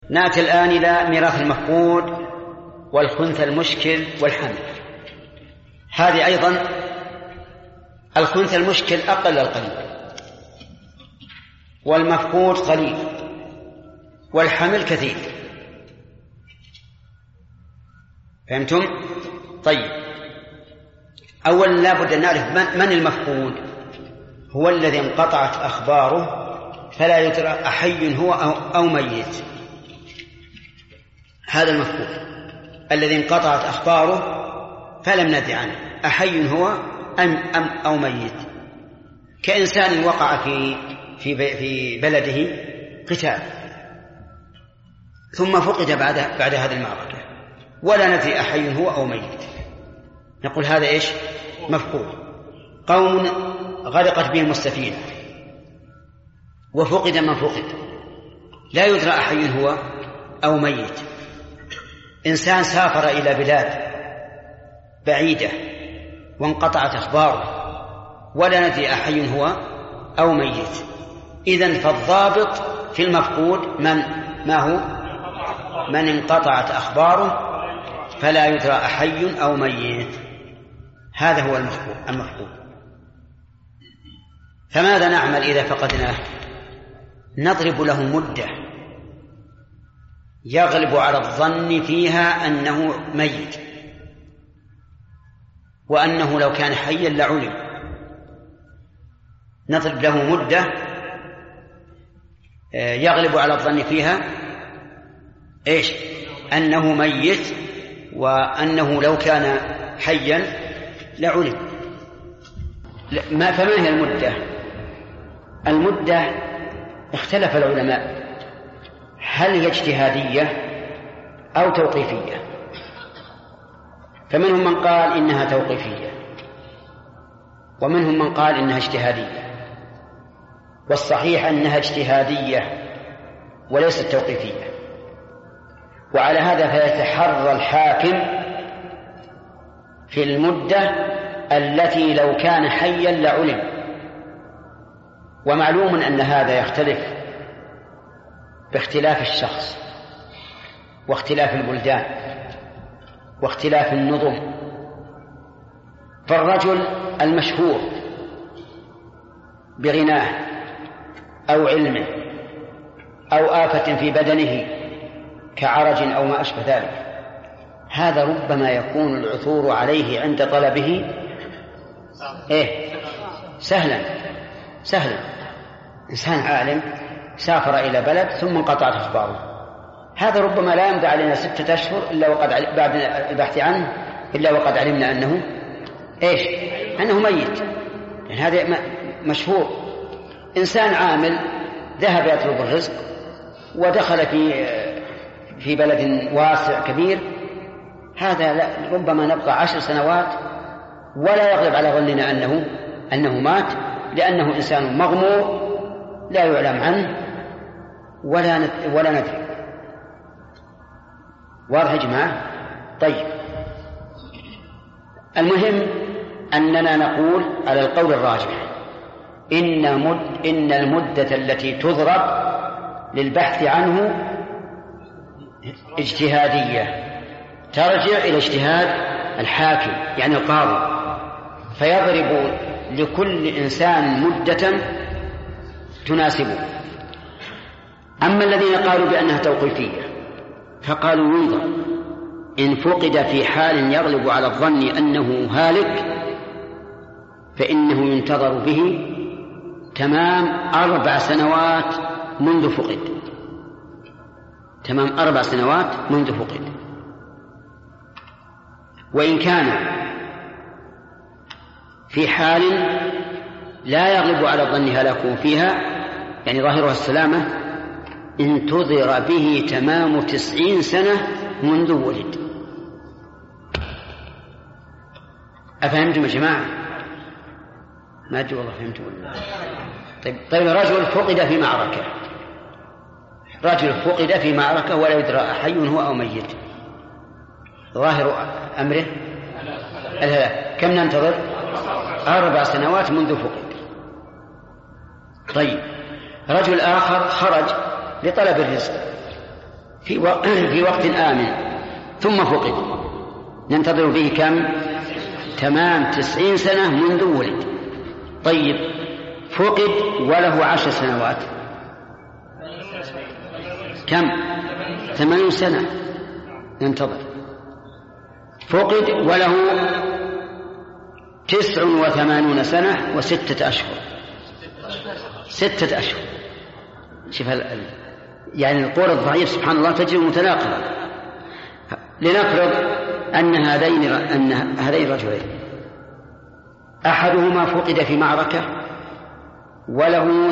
نأتي الآن إلى ميراث المفقود والخنث المشكل والحمل. هذه أيضا الخنث المشكل أقل القليل، والمفقود قليل، والحمل كثير. فهمتم؟ طيب، أولا لا بد أن نعرف من المفقود. هو الذي انقطعت أخباره فلا يدرى أحي هو أو ميت. هذا المفقود الذي انقطعت أخباره فلم ندري عنه أحي هو أو ميت. كإنسان وقع في بلده قتال ثم فقد بعد هذه المعركة ولا ندري أحي هو أو ميت، نقول هذا إيش؟ مفقود. قوم غرقت بهم السفينة وفقد من فقد، لا يدرى أحي هو أو ميت. إنسان سافر إلى بلاد بعيدة وانقطعت أخباره ولا ندري أحي هو أو ميت. إذن فالضابط في المفقود ما هو؟ من انقطعت أخباره فلا يدرى أحي أو ميت. هذا هو المفقود. فماذا نعمل إذا فقدناه؟ نضرب له مدة يغلب على الظن فيها أنه ميت، وأنه لو كان حيا لعلم. نضرب له مدة يغلب على الظن فيها إيش؟ أنه ميت، وأنه لو كان حيا لعلم. فما هي المدة؟ المدة اختلف العلماء هل هي اجتهادية أو توقيفية. فمنهم من قال إنها توقيفية، ومنهم من قال إنها اجتهادية، والصحيح أنها اجتهادية وليست توقيفية. وعلى هذا فيتحرى الحاكم في المدة التي لو كان حيا لعلم. ومعلوم أن هذا يختلف باختلاف الشخص واختلاف البلدان واختلاف النظم. فالرجل المشهور بغناه أو علمه أو آفة في بدنه كعرج أو ما أشبه ذلك، هذا ربما يكون العثور عليه عند طلبه سهلا. إنسان عالم سافر إلى بلد ثم انقطعت أخباره، هذا ربما لا يمضي علينا 6 أشهر إلا وقد بعد البحث عنه إلا وقد علمنا أنه ميت. يعني هذا مشهور. إنسان عامل ذهب يطلب الرزق ودخل في بلد واسع كبير، هذا ربما نبقى 10 سنوات ولا يغلب على ظننا أنه مات، لأنه إنسان مغمور لا يعلم عنه ولا ندري. واضح يا جماعة؟ طيب، المهم أننا نقول على القول الراجح إن المدة التي تضرب للبحث عنه اجتهادية، ترجع إلى اجتهاد الحاكم يعني القاضي، فيضرب لكل إنسان مدة تناسبه. أما الذين قالوا بأنها توقيفية فقالوا ينظر إن فقد في حال يغلب على الظن أنه هالك فإنه ينتظر به تمام 4 سنوات منذ فقد. تمام 4 سنوات منذ فقد. وإن كان في حال لا يغلب على الظن هلاكه فيها يعني ظاهرها السلامة، انتظر به تمام 90 سنة منذ ولد. أفهمتم يا جماعة؟ ما أدري والله فهمتم ولا. طيب رجل فقد في معركة ولا يدرى أحي هو أو ميت، ظاهر أمره الهلاك. كم ننتظر؟ 4 سنوات منذ فقد. طيب، رجل آخر خرج لطلب الرزق في وقت آمن ثم فقد، ننتظر به كم؟ تمام 90 سنة منذ ولد. طيب فقد وله 10 سنوات، كم؟ 80 سنة ننتظر. فقد وله 89 سنة و6 أشهر، 6 أشهر. شوف يعني القول الضعيف سبحان الله تجري متناقضة. لنفرض أن هذين الرجلين أحدهما فقد في معركة وله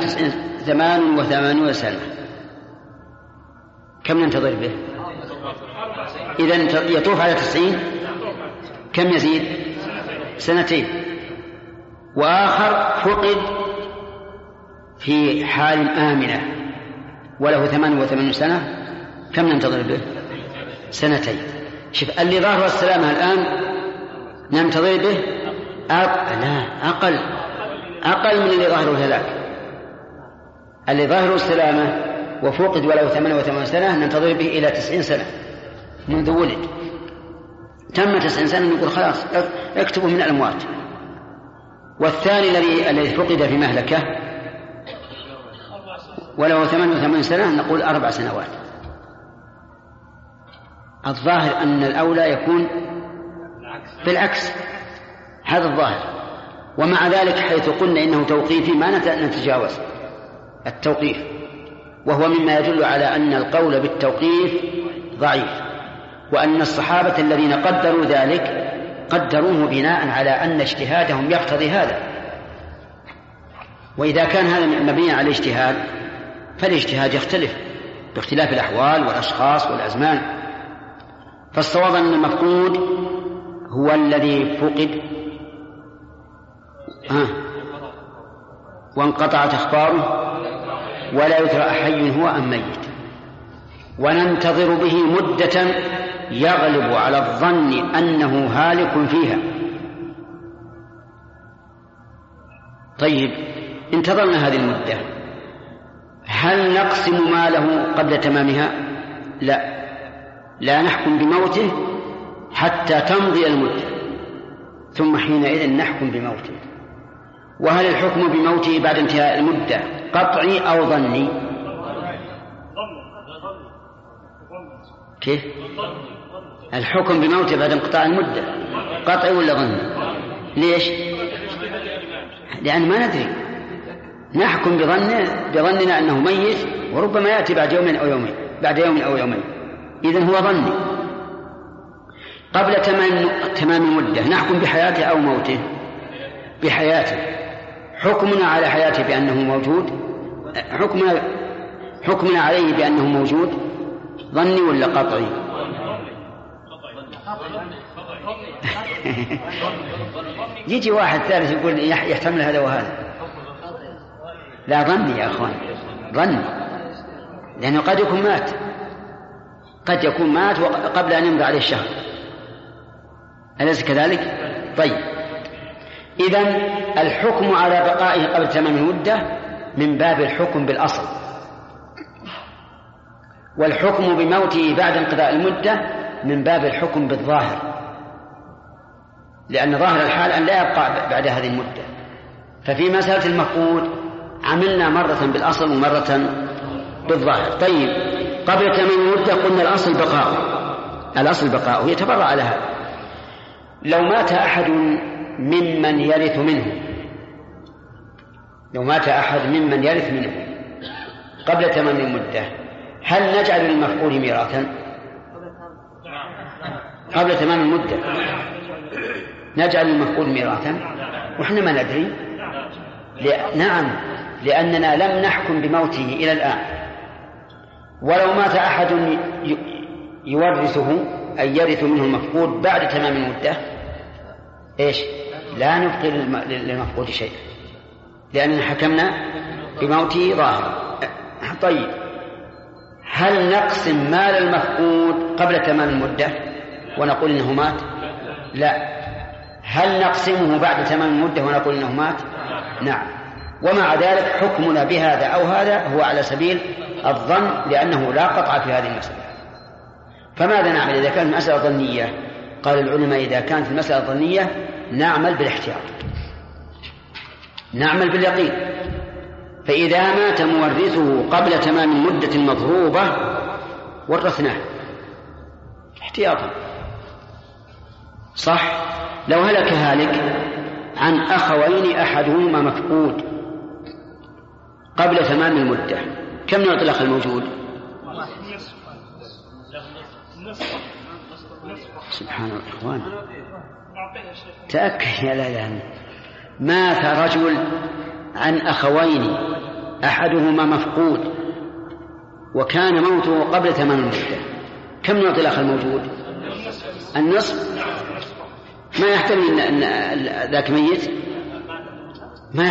88 سنة، كم ننتظر به؟ إذن يطوف على 90، كم يزيد؟ 2 سنين. وآخر فقد في حال آمنة وله 88 سنة، كم ننتظر به؟ 2 سنين. شوف اللي ظاهر السلامة الآن ننتظر به أقل من اللي ظاهره الهلاك. اللي ظاهره السلامة وفقد وله 88 سنة ننتظر به إلى 90 سنة منذ ولد. تم 90 سنة نقول خلاص اكتبوا من الأموات. والثاني الذي فقد في مهلكة وله 88 سنة نقول 4 سنوات. الظاهر أن الأولى يكون بالعكس، هذا الظاهر. ومع ذلك حيث قلنا إنه توقيفي ما نتجاوز التوقيف، وهو مما يدل على أن القول بالتوقيف ضعيف، وأن الصحابة الذين قدروا ذلك قدروه بناء على أن اجتهادهم يقتضي هذا. وإذا كان هذا مبني على اجتهاد فالاجتهاد يختلف باختلاف الأحوال والأشخاص والأزمان. فالصواب أن المفقود هو الذي فقد وانقطعت أخباره ولا يدرى حي هو أم ميت، وننتظر به مدة يغلب على الظن أنه هالك فيها. طيب انتظرنا هذه المدة، هل نقسم ماله قبل تمامها؟ لا نحكم بموته حتى تمضي المدة، ثم حينئذ نحكم بموته. وهل الحكم بموته بعد انتهاء المدة قطعي أو ظني؟ كيف؟ الحكم بموته بعد انقطاع المدة قطعي ولا ظني؟ ليش؟ لأن ما ندري، نحكم بظننا أنه ميت، وربما يأتي بعد يوم أو يومين، إذن هو ظني. قبل تمام المدة نحكم بحياته أو موته؟ بحياته. حكمنا على حياته بأنه موجود، حكمنا عليه بأنه موجود ظني ولا قطعي؟ يجي واحد ثالث يقول يحتمل هذا وهذا. لا، ظني يا أخوان، ظني، لأنه قد يكون مات قبل أن يمضي عليه الشهر، أليس كذلك؟ طيب، إذن الحكم على بقائه قبل تمام المدة من باب الحكم بالأصل، والحكم بموته بعد انقضاء المدة من باب الحكم بالظاهر، لأن ظاهر الحال أن لا يبقى بعد هذه المدة. ففي مسألة المفقود عملنا مرة بالأصل ومرة بالظاهر. طيب، قبل تمام المدة قلنا الأصل بقاؤه يتبرأ على هذا. لو مات أحد ممن يرث منه قبل تمام المدة، هل نجعل للمفقود ميراثا قبل تمام المدة؟ نجعل للمفقود ميراثا وإحنا ما ندري. نعم، لأننا لم نحكم بموته إلى الآن. ولو مات أحد يورثه أي يرث منه المفقود بعد تمام المدة، لا نبقي للمفقود شيء، لأننا حكمنا بموته ظاهرا. طيب، هل نقسم مال المفقود قبل تمام المدة ونقول إنه مات؟ لا. هل نقسمه بعد تمام المدة ونقول إنه مات؟ نعم. ومع ذلك حكمنا بهذا أو هذا هو على سبيل الظن لأنه لا قطع في هذه المسألة. فماذا نعمل إذا كانت المسألة ظنية؟ قال العلماء إذا كانت المسألة ظنية نعمل بالاحتياط، نعمل باليقين. فإذا مات مورثه قبل تمام المدة المضروبة ورثناه احتياطا. صح؟ لو هلك هالك عن أخوين أحدهما مفقود قبل تمام المدة، كم نعطي الأخ الموجود؟ سبحان الله إخوان، تأكد يا لا. مات رجل عن أخوين أحدهما مفقود وكان موته قبل تمام المدة، كم نعطي الأخ الموجود؟ النصف. ما يحتمل أن ذاك ميت، ما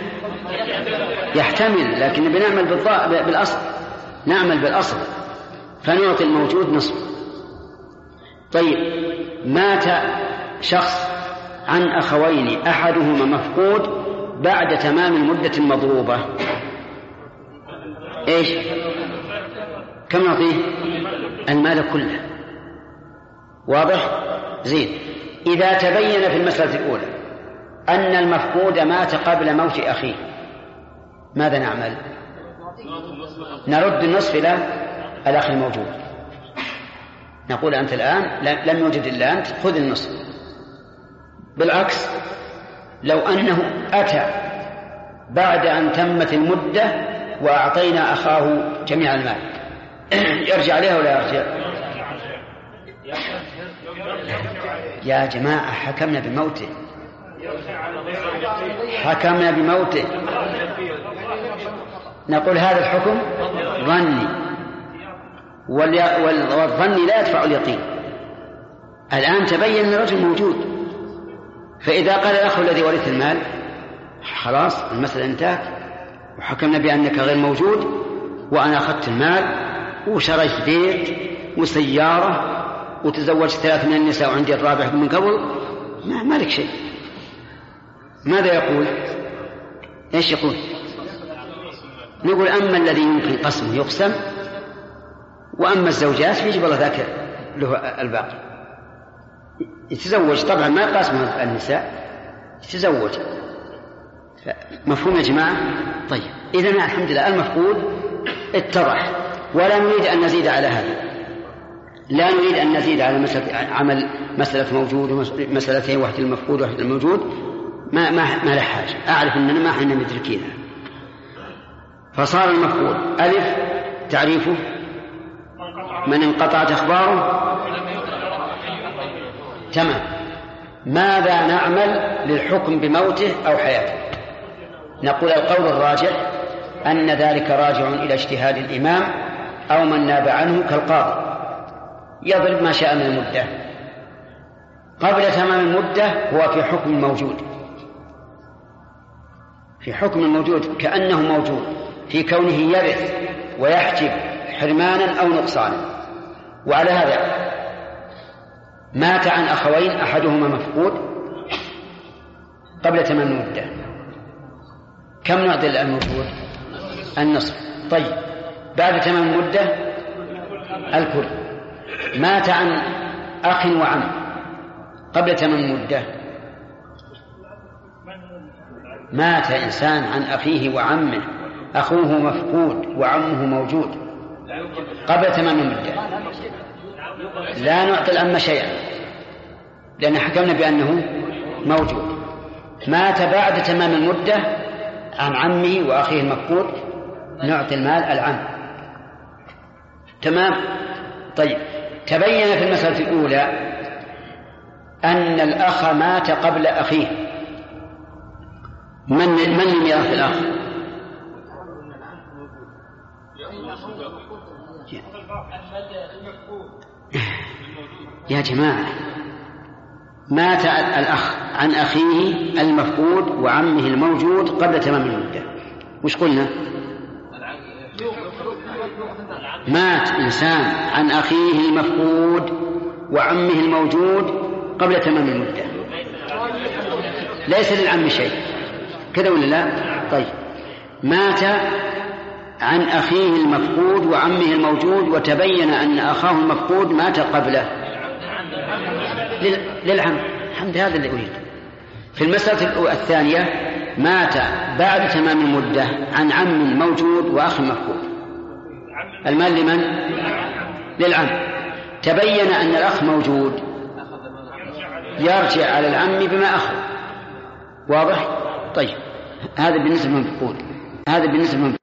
يحتمل لكن بنعمل بالأصل، نعمل بالأصل فنعطي الموجود نصف. طيب مات شخص عن أخوين أحدهما مفقود بعد تمام المدة المضروبة، إيش؟ كم نعطيه؟ المال كله. واضح؟ زين. إذا تبين في المسألة الأولى أن المفقود مات قبل موت أخيه ماذا نعمل؟ نرد النصف إلى الأخ الموجود، نقول أنت الآن لم يوجد إلا أنت، خذ النصف. بالعكس لو أنه أتى بعد أن تمت المدة وأعطينا أخاه جميع المال يرجع عليها ولا يرجع؟ يا جماعة حكمنا بموته، حكمنا بموته، نقول هذا الحكم ظني والظن لا يدفع اليقين. الآن تبين أن الرجل موجود، فإذا قال الأخ الذي ورث المال خلاص المسألة انتهت وحكمنا بأنك غير موجود وأنا أخذت المال وشريت بيت وسيارة وتزوجت 3 من النساء وعندي الرابع من قبل، ما لك شيء. ماذا يقول؟ ايش يقول؟ نقول أما الذي يمكن قسمه يقسم، وأما الزوجات يجب الله ذاك له الباقي. يتزوج طبعا ما قاسمها النساء، يتزوج. مفهوم يا جماعة؟ طيب إذن الحمد لله المفقود اتضح، ولا نريد أن نزيد على هذا، لا نريد أن نزيد على عمل مسألة موجود ومسألتين، واحد المفقود وواحد الموجود، ما له حاجة. أعرف أننا ما حنا مدركينها. فصار المفقود ألف تعريفه من انقطعت أخباره. تمام. ماذا نعمل للحكم بموته أو حياته؟ نقول القول الراجح أن ذلك راجع إلى اجتهاد الإمام أو من ناب عنه كالقاضي، يضرب ما شاء من المدة. قبل تمام المدة هو في حكم الموجود، في حكم الموجود كأنه موجود في كونه يرث ويحجب حرمانا أو نقصانا. وعلى هذا مات عن أخوين أحدهما مفقود قبل تمام المدة، كم نعطي الموجود؟ النصف. طيب بعد تمام المدة الكل. مات عن أخ وعم قبل تمام المدة، مات إنسان عن أخيه وعمه، أخوه مفقود وعمه موجود قبل تمام المدة، لا نعطي الأم شيئا لأن حكمنا بأنه موجود. مات بعد تمام المدة عن عمه وأخيه المفقود، نعطي المال العم. تمام. طيب تبين في المسألة الأولى أن الأخ مات قبل أخيه، من ميراث الأخ؟ يا جماعة مات الأخ عن أخيه المفقود وعمه الموجود قبل تمام المدة، وش قلنا؟ مات إنسان عن أخيه المفقود وعمه الموجود قبل تمام المدة، ليس للعم شيء، كذا ولا لا؟ طيب مات عن أخيه المفقود وعمه الموجود وتبين أن أخاه المفقود مات قبله للعم. الحمد هذا اللي أريد. في المسألة الثانية مات بعد تمام المدة عن عم موجود وأخ مفقود، المال لمن؟ للعم. تبين أن الأخ موجود يرجع على العم بما أخذ. واضح؟ طيب هذا بالنسبة للمفقود.